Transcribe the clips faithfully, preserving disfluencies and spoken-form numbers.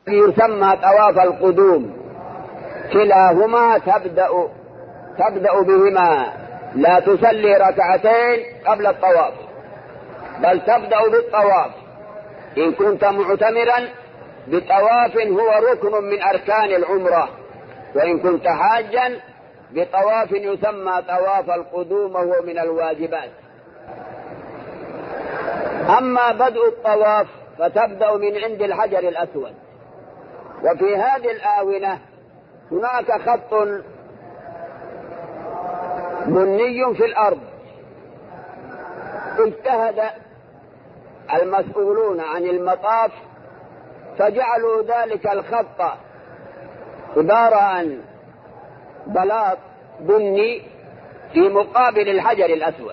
يسمى طواف القدوم، كلاهما تبدأ تبدأ بهما، لا تصلي ركعتين قبل الطواف، بل تبدأ بالطواف إن كنت معتمرا بطواف هو ركن من أركان العمرة، وإن كنت حاجا بطواف يسمى طواف القدوم وهو من الواجبات. أما بدء الطواف فتبدأ من عند الحجر الأسود، وفي هذه الآونة هناك خط بني في الأرض، اجتهد المسؤولون عن المطاف فجعلوا ذلك الخط عبارة عن بلاط بني في مقابل الحجر الأسود.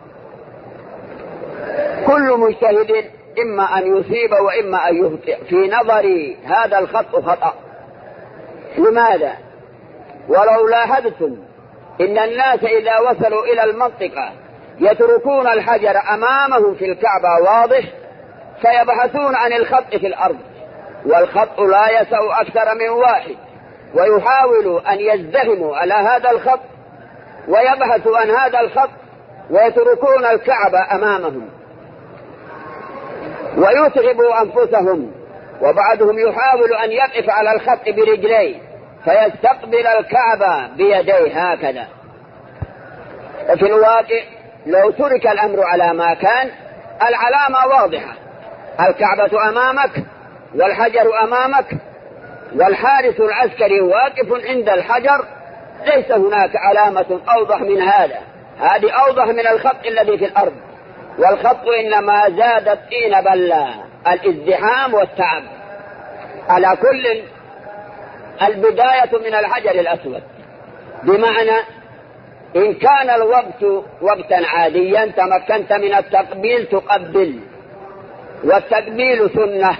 كل مجتهد إما أن يصيب وإما أن يخطئ. في نظري هذا الخط خطأ. لماذا؟ ولو لاحظتم إن الناس إذا وصلوا إلى المنطقة يتركون الحجر أمامهم في الكعبة واضح، فيبحثون عن الخط في الأرض، والخط لا يسع أكثر من واحد، ويحاولوا أن يزدهموا على هذا الخط ويبحثوا عن هذا الخط ويتركون الكعبة أمامهم ويتعبوا أنفسهم، وبعضهم يحاول أن يقف على الخط برجليه فيستقبل الكعبة بيديه هكذا. وفي الواقع لو ترك الأمر على ما كان، العلامة واضحة، الكعبة أمامك والحجر أمامك، والحارس العسكري واقف عند الحجر، ليس هناك علامة أوضح من هذا. هذه أوضح من الخط الذي في الأرض، والخط إنما زاد الطين بلا، الازدحام والتعب. على كل البداية من الحجر الأسود، بمعنى إن كان الوقت وقتا عاديا تمكنت من التقبيل تقبل، والتقبيل سنة،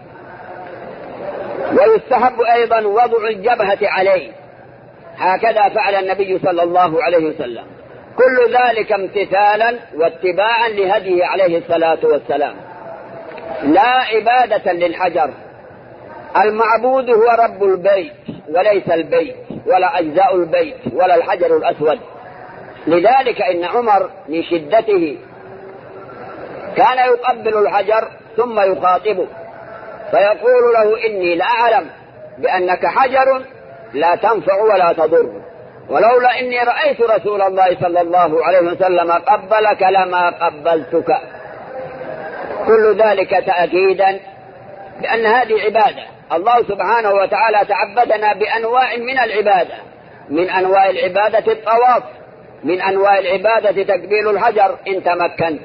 ويستحب أيضا وضع الجبهة عليه، هكذا فعل النبي صلى الله عليه وسلم. كل ذلك امتثالا واتباعا لهديه عليه الصلاة والسلام، لا عبادة للحجر. المعبود هو رب البيت وليس البيت ولا أجزاء البيت ولا الحجر الأسود. لذلك إن عمر من شدته كان يقبل الحجر ثم يخاطبه فيقول له: إني لا أعلم بأنك حجر لا تنفع ولا تضر، ولولا إني رأيت رسول الله صلى الله عليه وسلم قبلك لما قبلتك. كل ذلك تأكيدا بأن هذه عبادة. الله سبحانه وتعالى تعبدنا بأنواع من العبادة، من أنواع العبادة الطواف، من أنواع العبادة تقبيل الحجر إن تمكنت.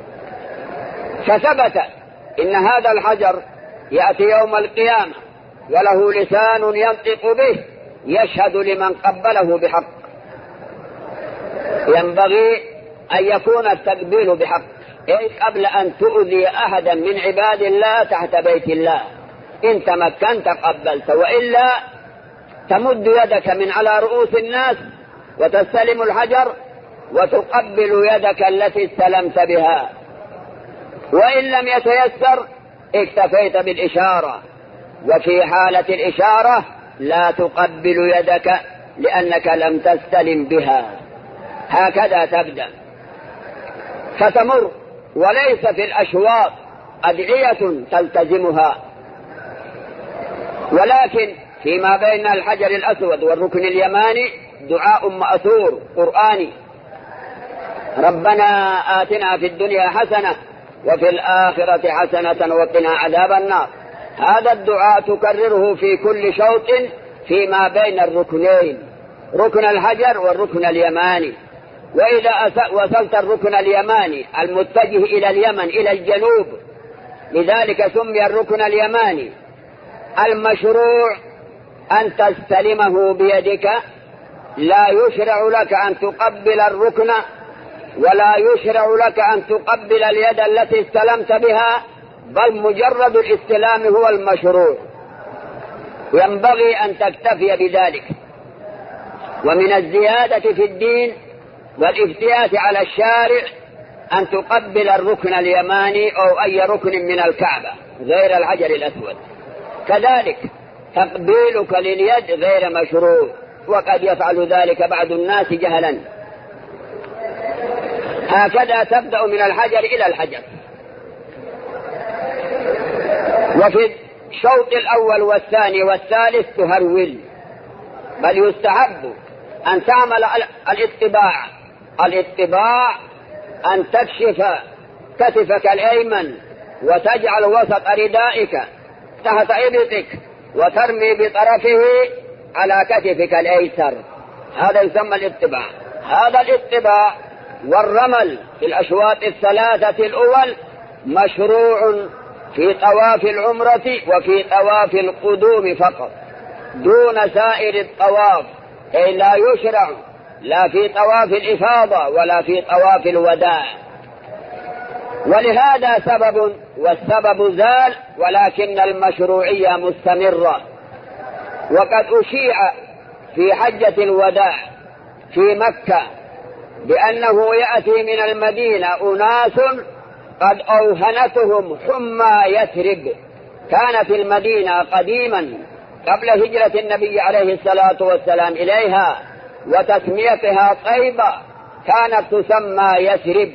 فثبت إن هذا الحجر يأتي يوم القيامة وله لسان ينطق به يشهد لمن قبله بحق. ينبغي أن يكون التقبيل بحق، إيه قبل أن تؤذي أحدا من عباد الله تحت بيت الله. إن تمكنت قبلت، وإلا تمد يدك من على رؤوس الناس وتستلم الحجر وتقبل يدك التي استلمت بها. وإن لم يتيسر اكتفيت بالإشارة، وفي حالة الإشارة لا تقبل يدك لأنك لم تستلم بها. هكذا تبدأ فتمر، وليس في الأشواط أدعية تلتزمها، ولكن فيما بين الحجر الأسود والركن اليماني دعاء مأثور قرآني: ربنا آتنا في الدنيا حسنة وفي الآخرة حسنة وقنا عذاب النار. هذا الدعاء تكرره في كل شوط فيما بين الركنين، ركن الحجر والركن اليماني. وإذا وصلت الركن اليماني المتجه إلى اليمن إلى الجنوب، لذلك سمي الركن اليماني. المشروع أن تستلمه بيدك، لا يشرع لك أن تقبل الركن، ولا يشرع لك أن تقبل اليد التي استلمت بها، بل مجرد الاستلام هو المشروع. ينبغي أن تكتفي بذلك. ومن الزيادة في الدين والافتئات على الشارع أن تقبل الركن اليماني أو أي ركن من الكعبة غير الحجر الأسود، كذلك تقبيلك لليد غير مشروع، وقد يفعل ذلك بعض الناس جهلا. هكذا تبدأ من الحجر إلى الحجر. وفي الشوط الأول والثاني والثالث تهرول، بل يستحب أن تعمل الاتباع. الاتباع أن تكشف كتفك الأيمن وتجعل وسط ردائك تحت إبطك وترمي بطرفه على كتفك الأيسر، هذا يسمى الاتباع. هذا الاتباع والرمل في الأشواط الثلاثة الأول مشروع في طواف العمرة وفي طواف القدوم فقط، دون سائر الطواف، أي لا يشرع لا في طواف الإفاضة ولا في طواف الوداع. ولهذا سبب، والسبب زال، ولكن المشروعية مستمرة. وقد أشيع في حجة الوداع في مكة بأنه يأتي من المدينة أناس قد أوهنتهم حمى يثرب. كانت المدينة قديما قبل هجرة النبي عليه الصلاة والسلام إليها وتسميتها طيبة كانت تسمى يثرب،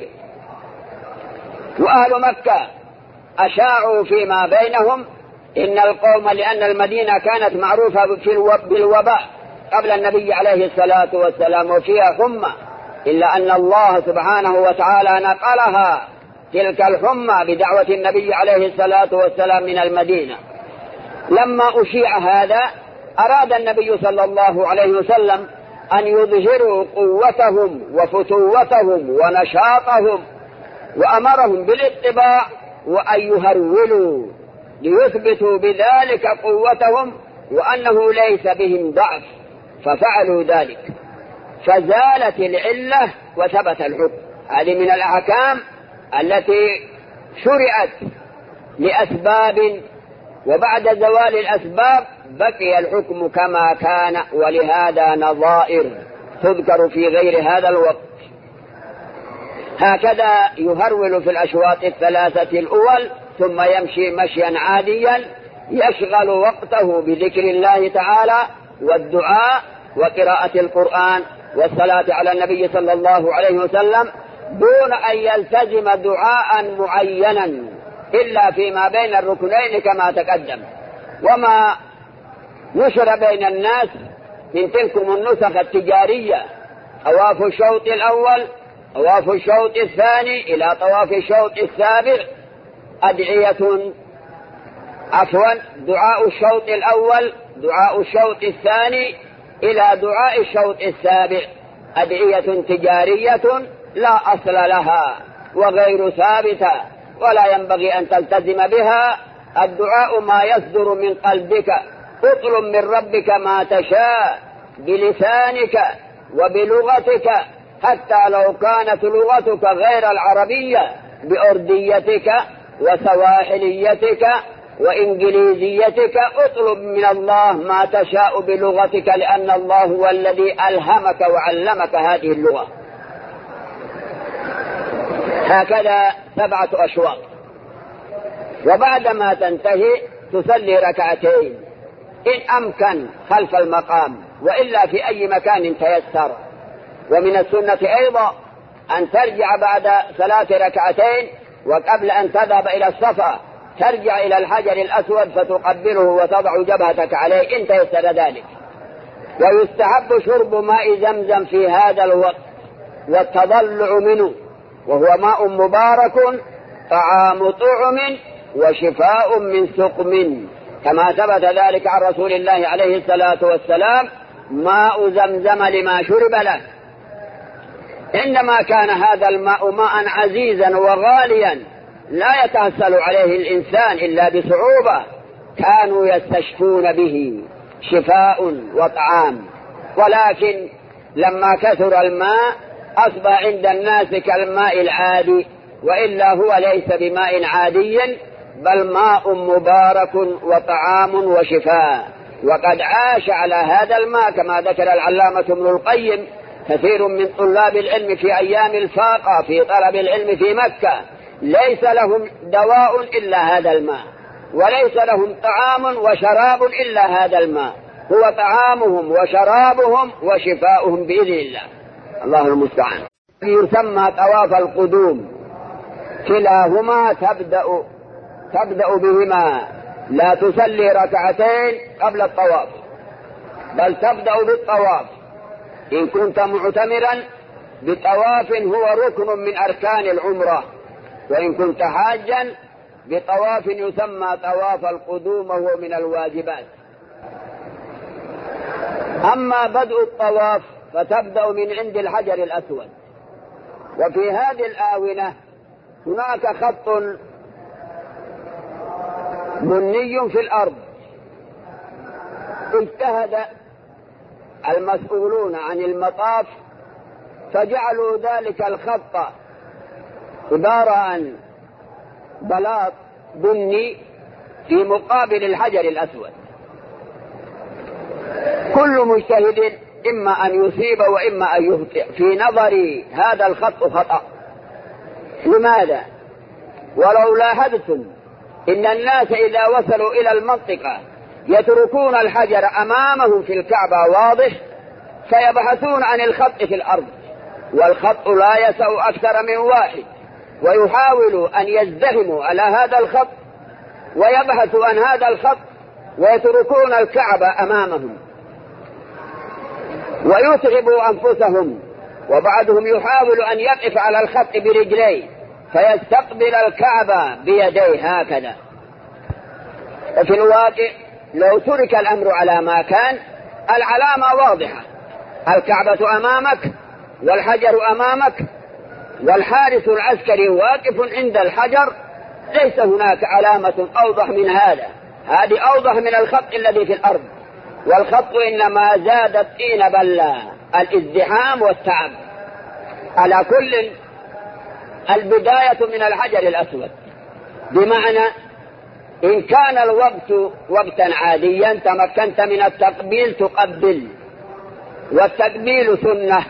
وأهل مكة أشاعوا فيما بينهم إن القوم، لأن المدينة كانت معروفة بالوباء قبل النبي عليه الصلاة والسلام وفيها حمى، إلا أن الله سبحانه وتعالى نقلها تلك الحمى بدعوة النبي عليه الصلاة والسلام من المدينة. لما أشيع هذا أراد النبي صلى الله عليه وسلم أن يظهروا قوتهم وفتوتهم ونشاطهم، وأمرهم بالاتباع وأن يهرولوا ليثبتوا بذلك قوتهم وأنه ليس بهم ضعف، ففعلوا ذلك فزالت العلة وثبت الحكم. هذه من الأحكام التي شرعت لأسباب، وبعد زوال الأسباب بقي الحكم كما كان، ولهذا نظائر تذكر في غير هذا الوقت. هكذا يهرول في الأشواط الثلاثة الأول، ثم يمشي مشيا عاديا يشغل وقته بذكر الله تعالى والدعاء وقراءة القرآن والصلاة على النبي صلى الله عليه وسلم، دون أن يلتزم دعاء معينا إلا فيما بين الركنين كما تقدم. وما نشر بين الناس من تلكم النسخ التجارية، طواف الشوط الأول، طواف الشوط الثاني إلى طواف الشوط السابع أدعية، عفوا دعاء الشوط الأول، دعاء الشوط الثاني إلى دعاء الشوط السابع أدعية تجارية لا أصل لها وغير ثابتة، ولا ينبغي أن تلتزم بها. الدعاء ما يصدر من قلبك، اطلب من ربك ما تشاء بلسانك وبلغتك، حتى لو كانت لغتك غير العربية بأرديتك وسواحليتك وإنجليزيتك، اطلب من الله ما تشاء بلغتك، لأن الله هو الذي ألهمك وعلمك هذه اللغة. هكذا سبعة أشواط. وبعدما تنتهي تصلي ركعتين إن أمكن خلف المقام، وإلا في أي مكان تيسر. ومن السنة أيضا أن ترجع بعد ثلاث ركعتين، وقبل أن تذهب إلى الصفا ترجع إلى الحجر الأسود فتقبله وتضع جبهتك عليه إن تيسر ذلك. ويستحب شرب ماء زمزم في هذا الوقت والتضلع منه، وهو ماء مبارك طعام طعم وشفاء من سقم، كما ثبت ذلك عن رسول الله عليه الصلاة والسلام: ماء زمزم لما شرب له. إنما كان هذا الماء ماء عزيزا وغاليا لا يتحصل عليه الإنسان إلا بصعوبة، كانوا يستشفون به شفاء وطعام. ولكن لما كثر الماء أصبح عند الناس كالماء العادي، وإلا هو ليس بماء عادي بل ماء مبارك وطعام وشفاء. وقد عاش على هذا الماء كما ذكر العلامة ابن القيم كثير من طلاب العلم في أيام الفاقة في طلب العلم في مكة، ليس لهم دواء إلا هذا الماء، وليس لهم طعام وشراب إلا هذا الماء، هو طعامهم وشرابهم وشفاؤهم بإذن الله. الله المستعان. يسمى طواف القدوم، كلاهما تبدأ تبدأ بهما، لا تصلي ركعتين قبل الطواف، بل تبدأ بالطواف إن كنت معتمرا بطواف هو ركن من أركان العمرة، وإن كنت حاجا بطواف يسمى طواف القدوم وهو من الواجبات. أما بدء الطواف فتبدأ من عند الحجر الأسود، وفي هذه الآونة هناك خط بني في الأرض، اجتهد المسؤولون عن المطاف فجعلوا ذلك الخط عبارة عن بلاط بني في مقابل الحجر الأسود. كل مجتهد إما أن يصيب وإما أن يخطئ. في نظري هذا الخط خطأ. لماذا؟ ولو لاحظتم إن الناس إذا وصلوا إلى المنطقة يتركون الحجر أمامهم في الكعبة واضح، فيبحثون عن الخط في الأرض، والخط لا يسع أكثر من واحد، ويحاولوا أن يزدهموا على هذا الخط ويبحثوا عن هذا الخط ويتركون الكعبة أمامهم ويتعبوا أنفسهم، وبعضهم يحاول أن يقف على الخط برجليه فيستقبل الكعبة بيديه هكذا. وفي الواقع لو ترك الأمر على ما كان، العلامة واضحة، الكعبة أمامك والحجر أمامك والحارس العسكري واقف عند الحجر، ليس هناك علامة أوضح من هذا. هذه أوضح من الخط الذي في الأرض، والخط إنما زاد الطين بلا، الازدحام والتعب. على كل البداية من الحجر الأسود، بمعنى إن كان الوقت وقتا عاديا تمكنت من التقبيل تقبل، والتقبيل سنة،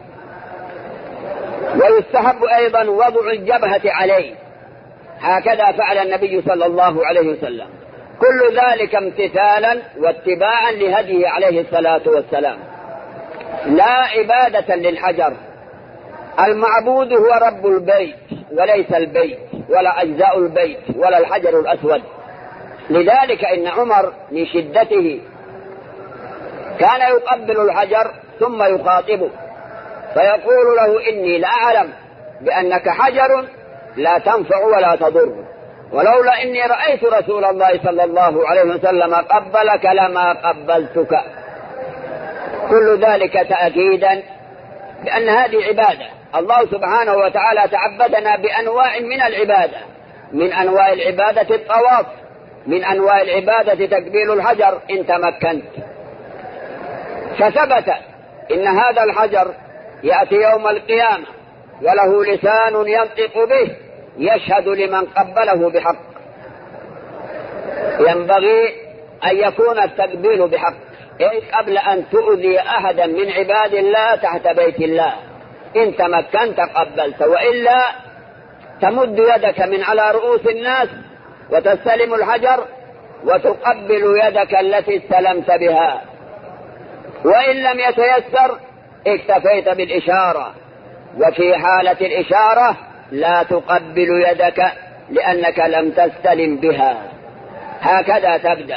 ويستحب أيضا وضع الجبهة عليه، هكذا فعل النبي صلى الله عليه وسلم. كل ذلك امتثالا واتباعا لهديه عليه الصلاة والسلام، لا عبادة للحجر. المعبود هو رب البيت وليس البيت ولا أجزاء البيت ولا الحجر الأسود. لذلك إن عمر من شدته كان يقبل الحجر ثم يخاطبه فيقول له: إني لا أعلم بأنك حجر لا تنفع ولا تضر، ولولا إني رأيت رسول الله صلى الله عليه وسلم قبلك لما قبلتك. كل ذلك تأكيدا بأن هذه عبادة. الله سبحانه وتعالى تعبدنا بأنواع من العبادة، من أنواع العبادة الطواف، من أنواع العبادة تقبيل الحجر إن تمكنت. فثبت إن هذا الحجر يأتي يوم القيامة وله لسان ينطق به يشهد لمن قبله بحق. ينبغي أن يكون التقبيل بحق، إيه قبل أن تؤذي أحدا من عباد الله تحت بيت الله. إن تمكنت قبلت، وإلا تمد يدك من على رؤوس الناس وتستلم الحجر وتقبل يدك التي استلمت بها. وإن لم يتيسر اكتفيت بالإشارة، وفي حالة الإشارة لا تقبل يدك لأنك لم تستلم بها. هكذا تبدأ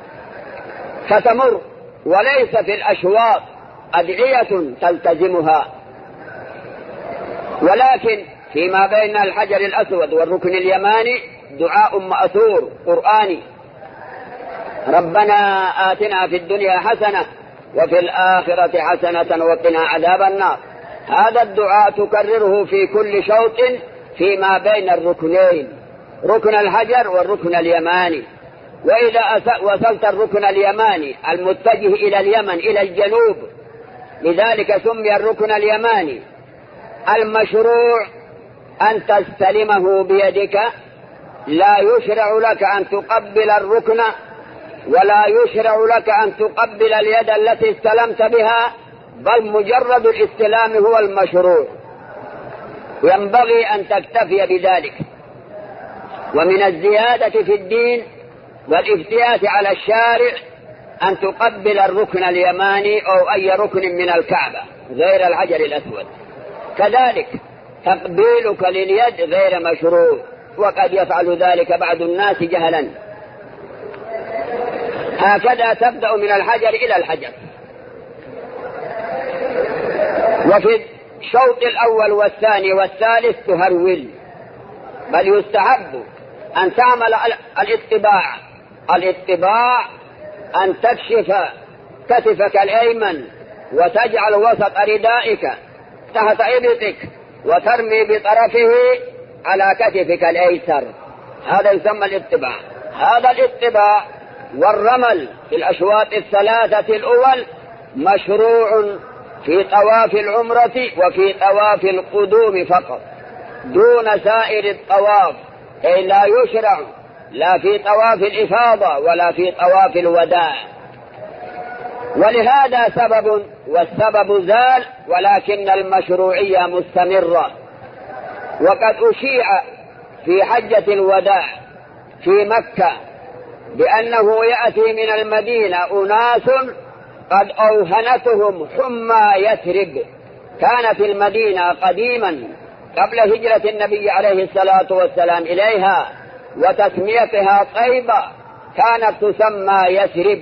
فتمر، وليس في الأشواط أدعية تلتزمها، ولكن فيما بين الحجر الأسود والركن اليماني دعاء مأثور قرآني: ربنا آتنا في الدنيا حسنة وفي الآخرة حسنة وقنا عذاب النار. هذا الدعاء تكرره في كل شوط فيما بين الركنين، ركن الحجر والركن اليماني. وإذا وصلت الركن اليماني المتجه إلى اليمن إلى الجنوب، لذلك سمي الركن اليماني. المشروع أن تستلمه بيدك، لا يشرع لك أن تقبل الركن، ولا يشرع لك أن تقبل اليد التي استلمت بها، بل مجرد الاستلام هو المشروع. ينبغي أن تكتفي بذلك. ومن الزيادة في الدين والافتيات على الشارع أن تقبل الركن اليماني أو أي ركن من الكعبة غير الحجر الأسود. كذلك تقبيلك لليد غير مشروع، وقد يفعل ذلك بعض الناس جهلا. هكذا تبدأ من الحجر إلى الحجر. وفي الشوط الأول والثاني والثالث تهرول، بل يستحب أن تعمل الاتباع. الاتباع أن تكشف كتفك الأيمن وتجعل وسط ردائك تحت إبطك وترمي بطرفه على كتفك الأيسر، هذا يسمى الاتباع. هذا الاتباع والرمل في الأشواط الثلاثة الأول مشروع في طواف العمرة وفي طواف القدوم فقط، دون سائر الطواف، أي لا يشرع لا في طواف الإفاضة ولا في طواف الوداع. ولهذا سبب، والسبب زال، ولكن المشروعية مستمرة. وقد أشيع في حجة الوداع في مكة بأنه يأتي من المدينة أناس قد أوهنتهم حمى يثرب. كان في المدينة قديما قبل هجرة النبي عليه الصلاة والسلام إليها وتسميتها طيبة كانت تسمى يثرب.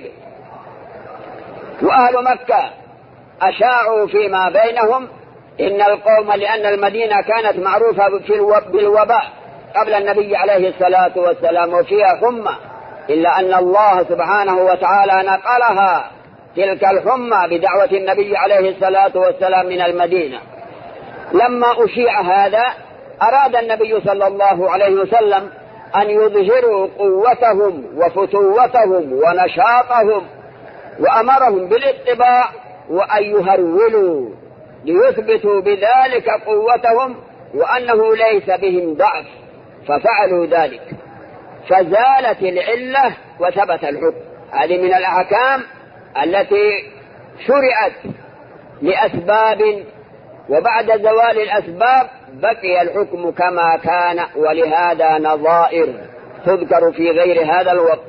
وأهل مكة أشاعوا فيما بينهم إن القوم، لأن المدينة كانت معروفة بالوباء قبل النبي عليه الصلاة والسلام وفيها حمى، إلا أن الله سبحانه وتعالى نقلها تلك الحمى بدعوة النبي عليه الصلاة والسلام من المدينة. لما أشيع هذا أراد النبي صلى الله عليه وسلم أن يظهروا قوتهم وفتوتهم ونشاطهم، وأمرهم بالاتباع وأن يهرولوا ليثبتوا بذلك قوتهم وأنه ليس بهم ضعف، ففعلوا ذلك فزالت العلة وثبت الحكم. هذه من الأحكام التي شرعت لأسباب، وبعد زوال الأسباب بقي الحكم كما كان، ولهذا نظائر تذكر في غير هذا الوقت.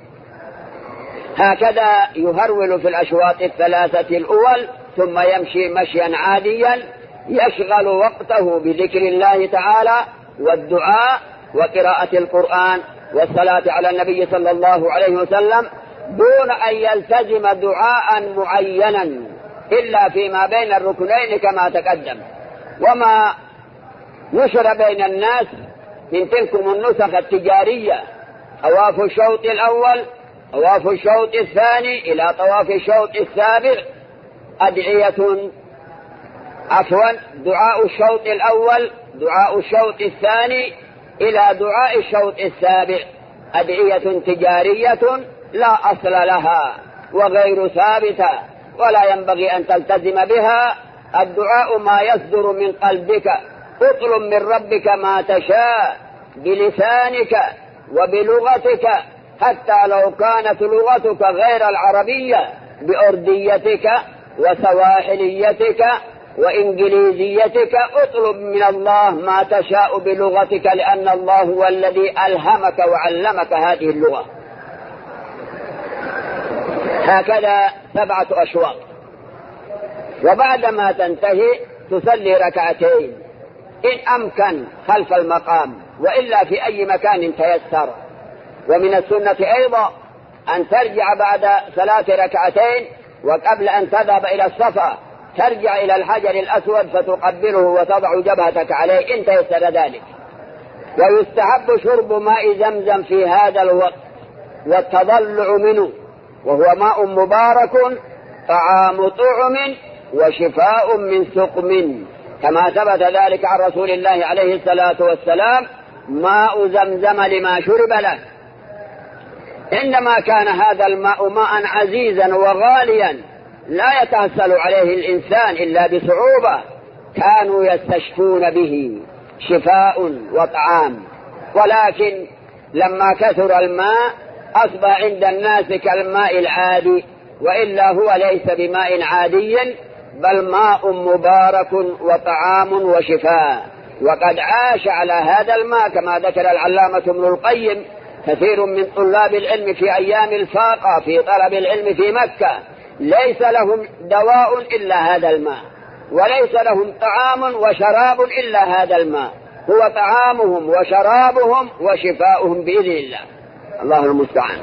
هكذا يهرول في الأشواط الثلاثة الأول، ثم يمشي مشيا عاديا يشغل وقته بذكر الله تعالى والدعاء وقراءة القرآن والصلاة على النبي صلى الله عليه وسلم، دون أن يلتزم دعاء معينا إلا فيما بين الركنين كما تقدم. وما نشر بين الناس من تلكم النسخ التجارية طواف الشوط الأول، طواف الشوط الثاني إلى طواف الشوط السابع أدعية، عفوا دعاء الشوط الأول، دعاء الشوط الثاني إلى دعاء الشوط السابع أدعية تجارية لا أصل لها وغير ثابتة، ولا ينبغي أن تلتزم بها. الدعاء ما يصدر من قلبك، اطلب من ربك ما تشاء بلسانك وبلغتك، حتى لو كانت لغتك غير العربية بأرديتك وسواحليتك وإنجليزيتك، اطلب من الله ما تشاء بلغتك، لأن الله هو الذي ألهمك وعلمك هذه اللغة. هكذا سبعة أشواط. وبعدما تنتهي تصلي ركعتين إن أمكن خلف المقام، وإلا في أي مكان تيسر. ومن السنة أيضا أن ترجع بعد ثلاث ركعتين، وقبل أن تذهب إلى الصفا ترجع إلى الحجر الأسود فتقبله وتضع جبهتك عليه إن تيسر ذلك. ويستحب شرب ماء زمزم في هذا الوقت والتضلع منه، وهو ماء مبارك طعام طعم وشفاء من سقم، كما ثبت ذلك عن رسول الله عليه الصلاة والسلام: ماء زمزم لما شرب له. إنما كان هذا الماء ماء عزيزا وغاليا لا يتحصل عليه الإنسان إلا بصعوبة، كانوا يستشفون به شفاء وطعام. ولكن لما كثر الماء أصبح عند الناس كالماء العادي، وإلا هو ليس بماء عادي بل ماء مبارك وطعام وشفاء. وقد عاش على هذا الماء كما ذكر العلامة ابن القيم كثير من طلاب العلم في أيام الفاقة في طلب العلم في مكة ليس لهم دواء إلا هذا الماء، وليس لهم طعام وشراب إلا هذا الماء، هو طعامهم وشرابهم وشفاؤهم بإذن الله. الله المستعان.